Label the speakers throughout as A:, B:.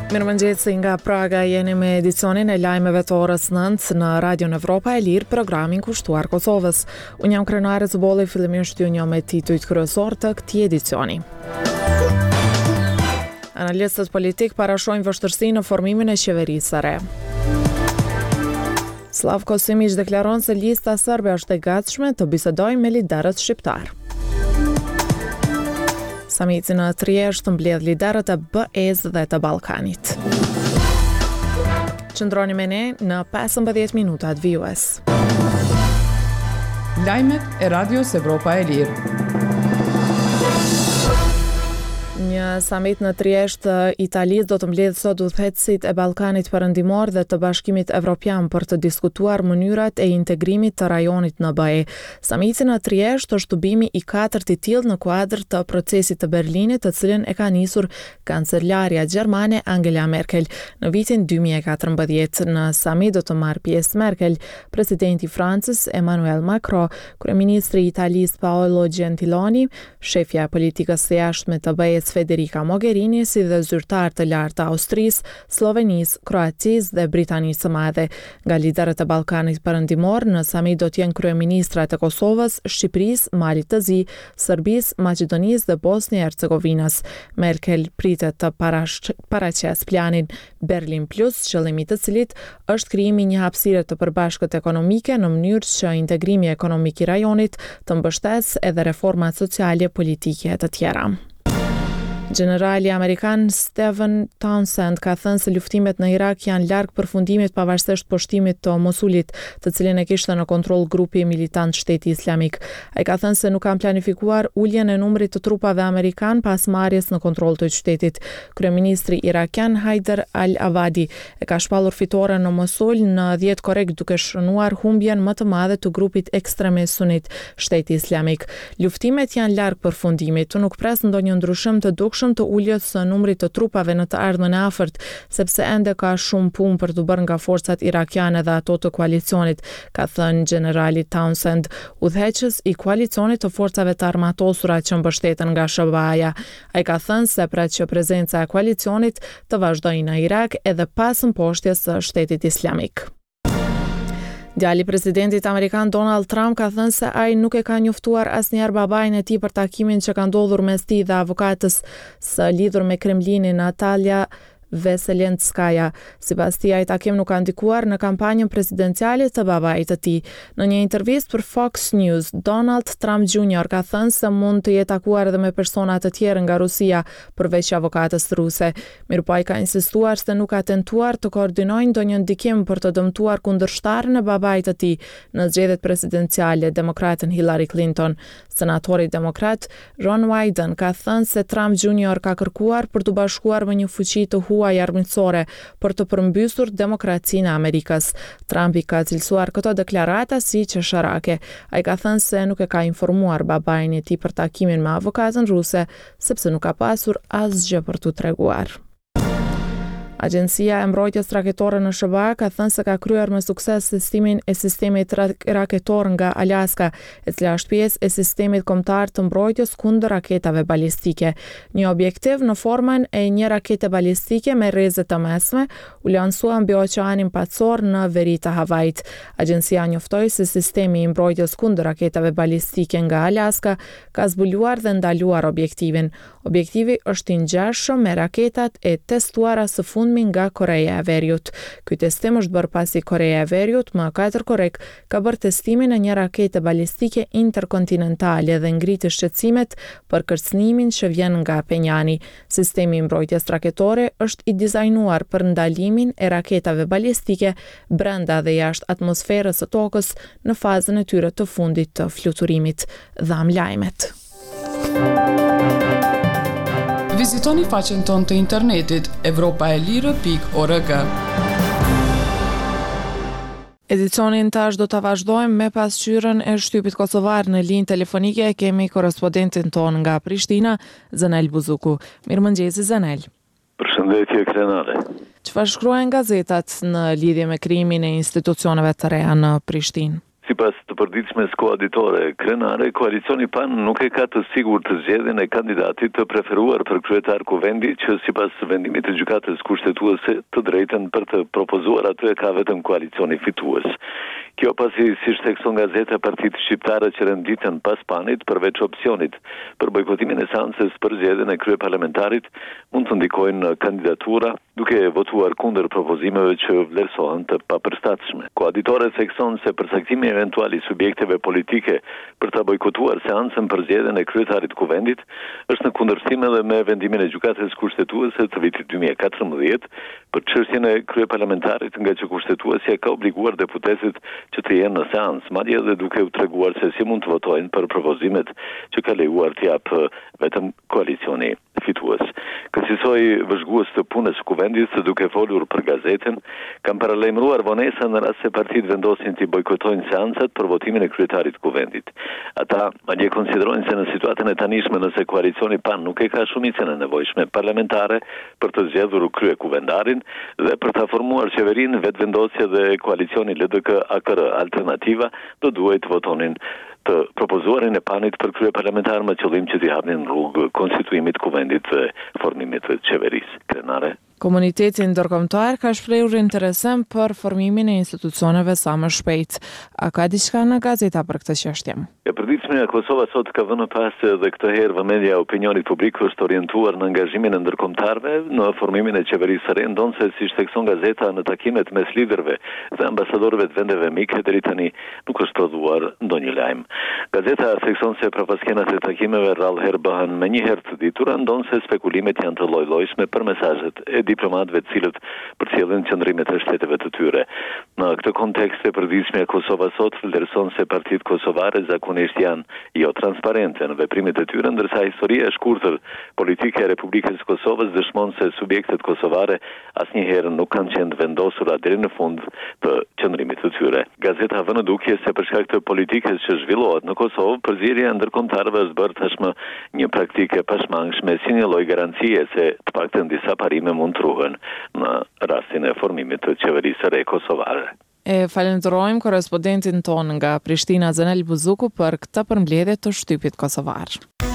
A: Mirëmëngjesi nga Praga, jeni me edicionin e lajmeve të orës 9 në Radio Evropa e Lirë, programin kushtuar Kosovës. Unë jam krenare Zbolli, fillimisht ju një me titujt kryesor të këtij edicioni. Analistët politik parashojnë vështirësi në formimin e qeverisë së re. Slavko Simić deklaron se lista serbe është e gatshme të bisedojë me liderët shqiptar. Samiti në Triesht mbledh liderët e BE-s dhe të Ballkanit. Qëndroni me ne në 15 minutat vijues.
B: Lajmet e Radios Evropa e Lirë.
A: Një samit në Triesht Italis do të mbledh sot udhëheqësit e Ballkanit Perëndimor dhe të Bashkimit Evropian për të diskutuar mënyrat e integrimit të rajonit në BE. Samiti në Triesht është tubimi i katërt i tillë në kuadër të procesit të Berlinit, të cilën e ka nisur kancelarja gjermane Angela Merkel në vitin 2014. Në samit do të marrë pjesë Merkel, presidenti i Francës Emmanuel Macron, kryeministri i Italis Paolo Gentiloni, shefja e politikës së jashtme të BE-s Federica Mogherini, si dhe zyrtar të lartë të Austrisë, Slovenisë, Kroacisë dhe Britanisë së Madhe. Nga liderët e Ballkanit Perëndimor, në samit do të jenë kryeministrat e Kosovës, Shqipërisë, Malit të Zi, Serbisë, Maqedonisë dhe Bosnjë e Hercegovinës. Merkel pritet të paraqes planin Berlin Plus, qëllimi i të cilit është krijimi i një hapësire të përbashkët ekonomike në mënyrë që integrimi ekonomik i rajonit të mbështesë edhe reformat sociale, politike e të tjera. Generali Amerikan Stephen Townsend ka thënë se luftimet në Irak janë larg përfundimit pavarësisht poshtimit të Mosulit, të cilin e kishte në kontroll grupi militant Shteti Islamik. Ai ka thënë se nuk kanë planifikuar uljen e numrit të trupave amerikan pas marrjes në kontroll të qytetit. Kryeministri irakian Haider al-Abadi e ka shpallur fitoren në Mosul në 10 korrekt, duke shënuar humbjen më të madhe të grupit ekstremist sunit Shteti Islamik. Luftimet janë larg përfundimit, nuk pres ndonjë ndryshim të dukshëm të uljes së numrit të trupave në të ardhmen e afërt, sepse ende ka shumë punë për të bërë nga forcat irakiane dhe ato të koalicionit, ka thënë generali Townsend, udhëheqës i koalicionit të forcave të armatosura që mbështeten nga SHBA-ja. Ai ka thënë se pret që prezenca e koalicionit të vazhdojë në Irak edhe pas mposhtjes së Shtetit Islamik. Djali presidentit amerikan Donald Trump ka thënë se ai nuk e ka njoftuar asnjëherë babain e tij për takimin që ka ndodhur mes tij dhe avokatës së lidhur me Kremlinin Natalia Veselenskaya. Sipas tij, ai takim nuk ka ndikuar në kampanjën presidenciale të babait të tij. Në një intervistë për Fox News, Donald Trump Jr. ka thënë se mund të jetë takuar edhe me persona të tjerë nga Rusia përveç avokatës ruse. Mirpo ai ka insistuar se nuk ka tentuar të koordinojë ndonjë ndikim për të dëmtuar kundërshtarën e babait të tij në zgjedhjet presidenciale, demokraten Hillary Clinton. Senatori demokrat Ron Wyden ka thënë se Trump Jr. ka kërkuar për të bashkuar me një fuqi të huaj armiqësore për të përmbysur demokracinë e Amerikës. Trump i ka cilësuar këto deklarata si qesharake. Ai ka thënë se nuk e ka informuar babain e tij për takimin me avokatën ruse, sepse nuk ka pasur asgjë për t'u treguar. Agjencia e mbrojtjes raketore në SHBA ka thënë se ka kryer me sukses testimin e sistemit raketor nga Alaska, e cila është pjesë e sistemit kombëtar të mbrojtjes kundër raketave balistike. Një objektiv në formën e një rakete balistike me rreze të mesme u lansua mbi oqeanin Pacor në veri të Havajit. Agjencia njoftoi se sistemi i mbrojtjes kundër raketave balistike nga Alaska ka zbuluar dhe ndaluar objektivin. Objektivi është i ngjashëm me raketat e testuara së fundmi nga Koreja e Veriut. Ky testim është bërë pasi Koreja e Veriut më 4 korrekt ka bërë testimin e një rakete balistike interkontinentale dhe ngriti shqetësimet për kërcënimin që vjen nga Penjani. Sistemi i mbrojtjes raketore është i dizajnuar për ndalimin e raketave balistike brenda dhe jashtë atmosferës së tokës në fazën e tyre të fundit të fluturimit. Dham lajmet.
B: Vizitoni faqen tonë të internetit evropaelire.org.
A: Edicionin tash do ta vazhdojmë me pasqyrën e shtypit kosovar. Në linjë telefonike kemi korrespondentin ton nga Prishtina, Zanel Buzuku. Mirëmëngjesi Zanel.
C: Përshëndetje Krenare.
A: Çfarë shkruajnë gazetat në lidhje me krijimin e institucioneve të reja në Prishtinë?
C: Sipas të përditshmes koalitore krenare, koalicioni PAN nuk e ka të sigurt të zgjedhjen e kandidatit të preferuar për kryetar kuvendi që sipas vendimit të gjykatës kushtetuese të drejtën për të propozuar atë e ka vetëm koalicioni fitues. Kjo pasi si shtekson gazeta Partitë Shqiptare që renditën pas PANit përveç opsionit për bojkotimin e seancës për zgjedhjen e kryeparlamentarit mund të ndikojnë në kandidatura duke votuar kundër propozimeve që vlerësohen të papërshtatshme. Koaditore thekson se përcaktimi eventual i subjekteve politike për ta bojkotuar seancën për zgjedhjen e kryetarit kuvendit është në kundërshtim edhe me vendimin e gjykatës kushtetuese të vitit 2014 për çështjen e kryeparlamentarit, nga që kushtetuesja ka obliguar deputetët që të jenë në seancë, madje edhe duke u treguar se si mund të votojnë për propozimet që ka lejuar të japë vetëm koalicioni fitues. Kësaj vëzhgues të punës së kuvendit, duke folur për gazetën, kanë paralajmëruar vonesën në rast se partitë vendosin të bojkotojnë seancat për votimin e kryetarit kuvendit. Ata madje konsiderojnë se në situatën e tanishme, nëse koalicioni PAN nuk e ka shumicën e nevojshme parlamentare për të zgjedhur kryekuvendarin dhe për ta formuar qeverinë, vetëvendosja dhe koalicioni LDK-AKR Alternativa do duhet të votonin të propozuarin e PANit për kryeparlamentar me qëllim që t'i hapnin rrugë konstituimit kuvendit dhe formimit të qeverisë krenare.
A: Komuniteti ndërkombëtar ka shprehur interesim për formimin e institucioneve sa më shpejt. A ka diçka në gazeta për këtë çështje?
C: E përditshmja Kosova sot ka vënë pas dhe këtë herë vëmendja e opinionit publik është orientuar në angazhimin e ndërkombëtarëve në formimin e qeverisë së re, ndonse siç thekson gazeta në takimet mes liderëve dhe ambasadorëve të vendeve mike deri tani nuk është prodhuar ndonjë lajm. Gazeta thekson se prapaskenat e takimeve rrallë herë bëhen më një herë të ditura, ndonse spekulimet janë të lloj-llojshme për mesazhet e diplomatëve të cilët përcjellin qëndrimet e shteteve të tyre. Në këtë kontekst e përditshmja Kosova sot vlerëson se partitë kosovare zakonisht janë jo transparente në veprimet e tyre, ndërsa historia e shkurtër politike e Republikës së Kosovës dëshmon se subjektet kosovare asnjëherë nuk kanë qenë vendosura deri në fund të qëndrimit të tyre. Gazeta vën në dukje se për shkak të politikës që zhvillohet në Kosovë, përzierja e ndërkombëtarëve është bërë tashmë një praktike pashmangshme, si një lloj garancie se të paktën disa parime mund të ruhen në rastin e formimit të qeverisë së re kosovare.
A: E falenderojmë korrespondentin ton nga Prishtina, Zenel Buzuku, për këtë përmbledhje të shtypit kosovar.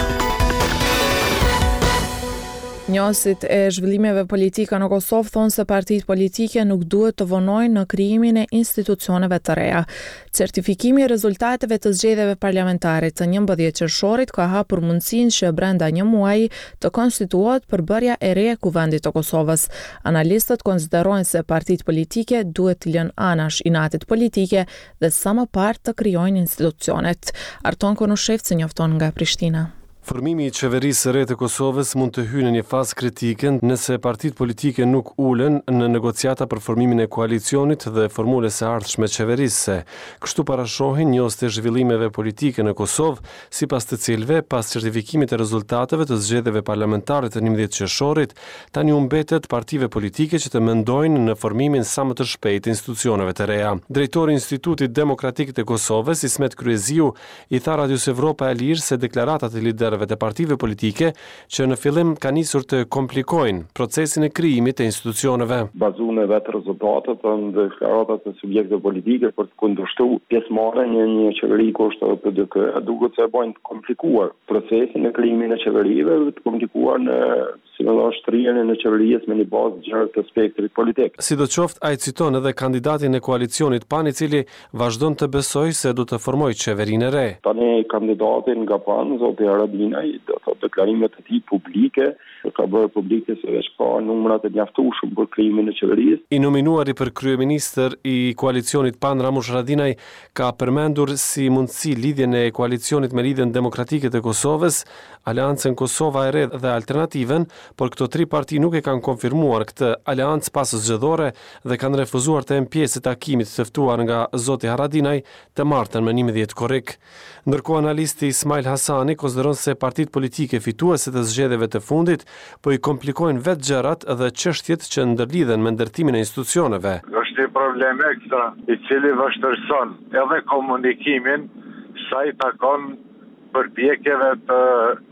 A: Njohësit e zhvillimeve politike në Kosovë thonë se partitë politike nuk duhet të vonojnë në krijimin e institucioneve të reja. Certifikimi i rezultateve të zgjedhjeve parlamentare të 11 qershorit ka hapur mundësinë që brenda një muaji të konstituohet përbërja e re e kuvendit të Kosovës. Analistët konsiderojnë se partitë politike duhet të lënë anash inatit politike dhe sa më parë të krijojnë institucionet. Arton Konushevci njofton nga Prishtina.
D: Formimi i qeverisë së re të Kosovës mund të hyjë në një fazë kritike nëse partitë politike nuk ulen në negociata për formimin e koalicionit dhe formulës së ardhshme qeverisëse. Kështu parashohin njohës të zhvillimeve politike në Kosovë, sipas të cilëve, pas certifikimit të rezultateve të zgjedhjeve parlamentare të 11 qershorit, tani u mbetet partive politike që të mendojnë në formimin sa më të shpejtë të institucioneve të reja. Drejtori i Institutit Demokratik të Kosovës, Ismet Kryeziu, i tha Radios Evropa e Lirë se deklaratat e liderëve të partive politike që në fillim ka nisur të komplikojnë procesin e krijimit të institucioneve.
E: Bazuar në vetë rezultatet dhe deklaratat e subjekteve politike për të kundërshtuar pjesëmarrjen në një qeveri kushtetuese PDK, duket se bën të komplikuar procesin e krijimit të qeverive dhe të komplikuar në shtrirjen e qeverisë me një bazë gjerë të spektrit politik.
D: Sidoqoftë, ai citon edhe kandidatin e koalicionit PAN, i cili vazhdon të besojë se do të formojë qeverinë e re.
E: Tani kandidatin nga PAN, zoti Haradinaj, do të thotë deklarimet e tij publike, ka bërë publike se veç ka numrat e mjaftueshëm për krijimin e qeverisë.
D: I nominuari për kryeministër i koalicionit PAN, Ramush Haradinaj, ka përmendur si mundësi lidhjen e koalicionit me Lidhjen Demokratike të Kosovës, Aleancën Kosova e Re dhe Alternativën, por këto tri parti nuk e kanë konfirmuar këtë aleancë pas zgjedhore dhe kanë refuzuar të jenë pjesë e takimit të ftuar nga zoti Haradinaj të martën me 11 korrik. Ndërkohë analisti Ismail Hasani konsideron se partitë politike fituese të zgjedhjeve të fundit po i komplikojnë vetë gjërat dhe çështjet që ndërlidhen me ndërtimin e institucioneve.
F: Është një problem ekstra i cili vështirëson edhe komunikimin sa i takon përpjekjeve të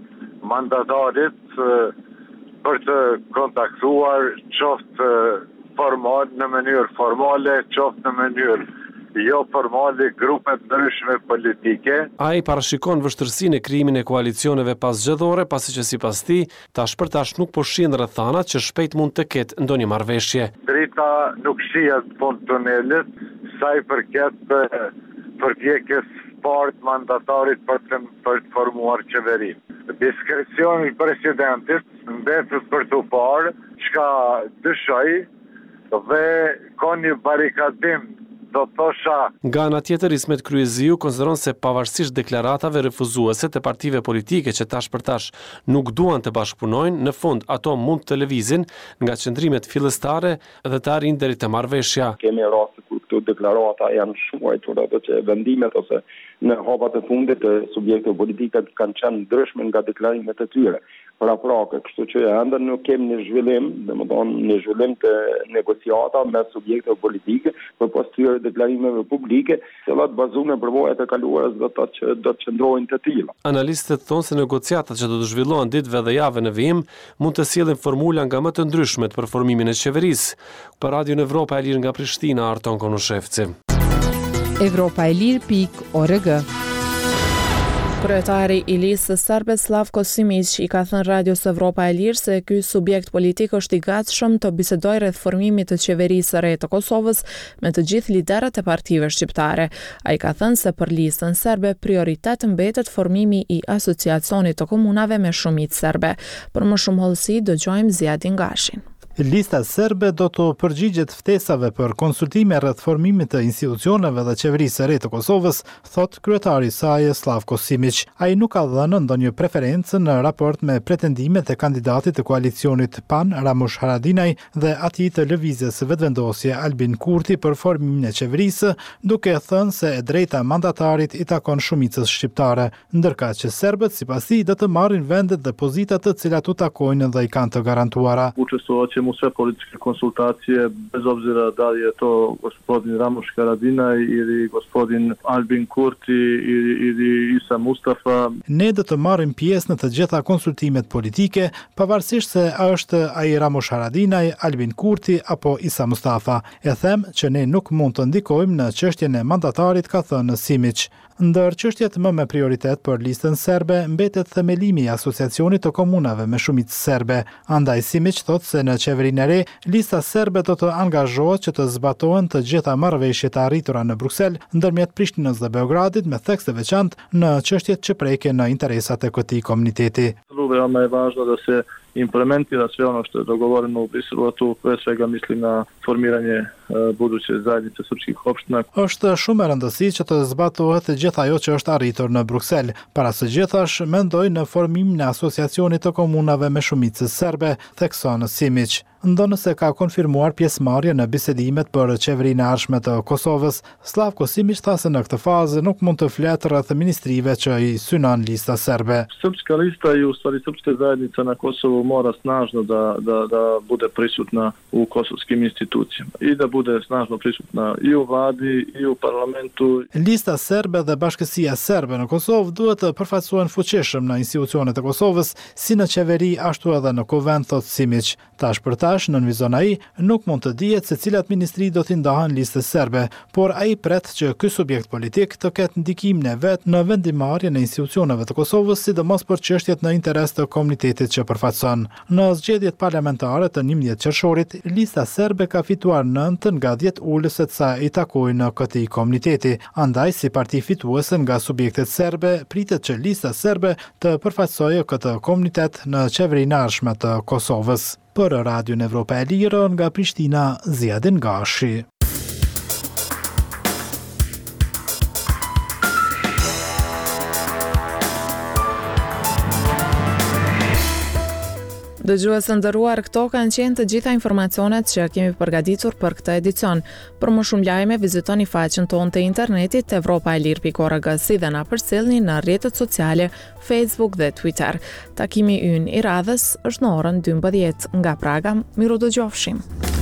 F: mandatarit për të kontaktuar qoftë formal në mënyrë formale, qoftë në mënyrë jo formale grupe ndryshme politike.
D: Ai parashikon vështirësinë e krijimin e koalicioneve pasgjedhore, pasi që sipas tij, tash për tash nuk po shihen rrethanat që shpejt mund të ketë ndonjë marrëveshje.
F: Drita nuk shihet fund tunelit, sa i përket përpjekjes partë mandatarit për të formuar qeverinë. Diskrecioni i presidentit mbetet për të parë, çka dyshoj dhe ka një barikadim, do thosha.
D: Nga ana tjetër, Ismet Kryeziu konsideron se pavarësisht deklaratave refuzuese të partive politike që tash për tash nuk duan të bashkëpunojnë, në fund ato mund të lëvizin nga qëndrimet fillestare dhe të arrijnë deri te marrëveshja.
E: Kemi raste ku këto deklarata janë shuajtur ato që vendimet ose në hapat e fundit të subjekteve politike kanë qenë ndryshme nga deklarimet e tyre. Kështu që ende nuk kemi një zhvillim, domethënë një zhvillim të negociata me subjekte politike përpas tyre deklarimeve publike, të cilat bazuar në përvojat e kaluara do të thotë që do të qëndrojnë të tilla.
D: Analistët thonë se negociatat që do të zhvillohen ditëve dhe javën e vijim mund të sjellin formula nga më të ndryshmet për formimin e qeverisë. Për Radio Evropa e Lirë nga Prishtina, Arton Konushevci.
B: Evropaelir.org.
A: Kryetari i listës serbe Slavko Simić i ka thënë Radios Evropa e Lirë se ky subjekt politik është i gatshëm të bisedojë rreth formimit të qeverisë së re të Kosovës me të gjithë liderët e partive shqiptare. Ai ka thënë se për listën serbe prioritet mbetet formimi i asociacionit të komunave me shumicë serbe. Për më shumë hollësi dëgjojmë Ziadin Gashin.
G: Lista serbe do të përgjigjet ftesave për konsultime rreth formimit të institucioneve dhe qeverisë së re të Kosovës, thot kryetari i saj Slavko Simić. Ai nuk ka dhënë ndonjë preferencë në raport me pretendimet e kandidatit të koalicionit PAN Ramush Haradinaj dhe atij të lëvizjes vetëvendosje Albin Kurti për formimin e qeverisë, duke thënë se e drejta mandatarit i takon shumicës shqiptare, ndërkaq që serbët sipas tij do të marrin vendet dhe pozitat të cilat u takojnë dhe i kanë të garantuara.
H: U sve političke konsultacije, bez obzira da li je to gospodin Ramush Haradinaj ili gospodin Albin Kurti ili Isa Mustafa.
G: Ne do të marrim pjesë në të gjitha konsultimet politike, pavarësisht se a është ai Ramush Haradinaj, Albin Kurti apo Isa Mustafa. E them që ne nuk mund të ndikojmë në çështjen e mandatarit, ka thënë Simić. Ndër çështjet më me prioritet për listën serbe mbetet themelimi i asociacionit të komunave me shumicë serbe. Andaj Simić thotë se në qeverinë e re, lista serbe do të angazhohet që të zbatohen të gjitha marrëveshjet e arritura në Bruksel ndërmjet Prishtinës dhe Beogradit me tekst të veçantë në çështjet që preken në interesat e këtij komuniteti.
H: Veoma je važno da se implementira sve ono što je dogovoreno u Briselu, a tu pre svega mislim na formiranje buduće zajednice srpskih opština.
G: Është shumë e rëndësishme që të zbatohet gjithë ajo që është arritur në Bruksel. Para së gjithash, mendoj në formimin e asociacionit të komunave me shumicë serbe, thekson Simić. Ndonë se ka konfirmuar pjesëmarrje në bisedimet për qeverinë e ardhshme të Kosovës, Slavko Simić tha se në këtë fazë nuk mund të fletë rreth ministrive që i synon lista serbe.
H: Srpska lista i u stvari srpska zajednica na Kosovu mora snažno da bude prisutna u kosovskim institucijama i da bude snažno prisutna i u vladi i u parlamentu.
G: Lista serbe dhe bashkësia serbe në Kosovë duhet të përfaqësohen fuqishëm në institucionet e Kosovës, si në qeveri ashtu edhe në kuvend, thot Simić. Tash për tash nënvizon ai, nuk mund të dihet se cilat ministri do t'i ndahen listës serbe, por ai pret që ky subjekt politik të ketë ndikimin e vet në vendimarrjen e institucioneve të Kosovës, sidomos për çështjet në interes të komunitetit që përfaqëson. Në zgjedhjet parlamentare të 11 qershorit, lista serbe ka fituar 9 nga 10 ulëset sa i takojnë në këtij komuniteti. Andaj, si parti fituese nga subjektet serbe, pritet që lista serbe të përfaqësojë këtë komunitet në qeverinë e ardhshme të Kosovës. Për Radion Evropa e Lirë nga Prishtina, Ziadin Gashi.
A: Dëgjues të nderuar, këto kanë qenë të gjitha informacionet që kemi përgatitur për këtë edicion. Për më shumë lajme, vizitoni faqen tonë të internetit evropaelir.org, si dhe na përcjellni në rrjetet sociale, Facebook dhe Twitter. Takimi ynë i radhës është në orën 12 nga Praga. Miru dëgjofshim.